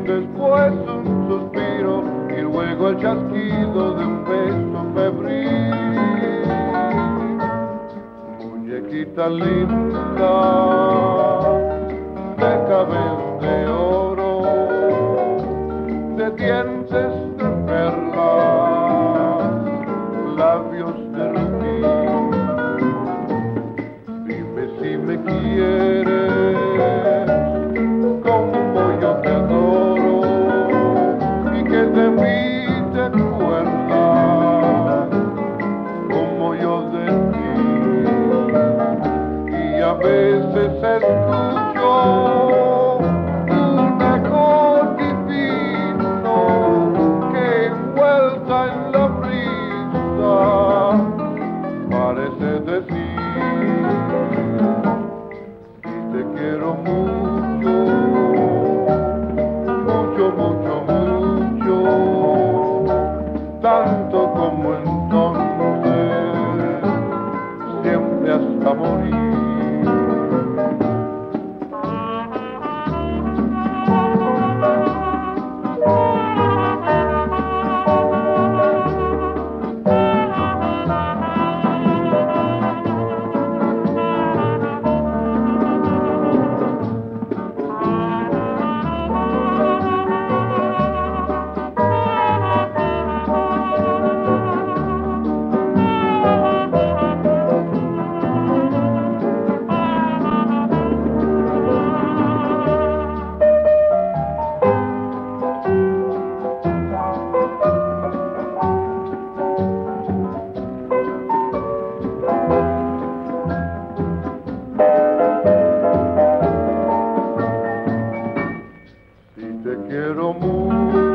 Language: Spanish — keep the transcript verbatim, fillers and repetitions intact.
después un suspiro y luego el chasquido de un beso febril. Muñequita linda, de cabello de oro, de dientes de perlas, labios de rubí. Dime si me quieres, como yo te adoro, y que de mí te acuerdas, como yo de ti. Y a veces escucho un eco divino que envuelta en la brisa parece decir: y te quiero mucho, mucho, mucho, mucho, tanto como entonces, siempre hasta morir. Te quiero mucho.